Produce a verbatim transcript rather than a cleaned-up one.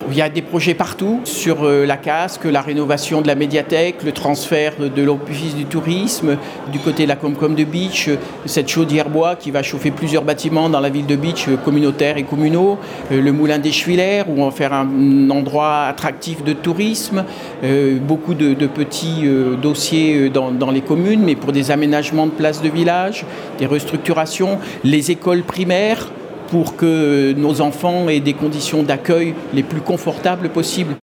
Il y a des projets partout, sur la casque, la rénovation de la médiathèque, le transfert de l'office du tourisme, du côté de la Comcom de Bitche, cette chaudière bois qui va chauffer plusieurs bâtiments dans la ville de Bitche, communautaires et communaux, le moulin des Schwiller où on va faire un endroit attractif de tourisme, beaucoup de, de petits dossiers dans, dans les communes, mais pour des aménagements de places de village, des restructurations, les écoles primaires, pour que nos enfants aient des conditions d'accueil les plus confortables possibles.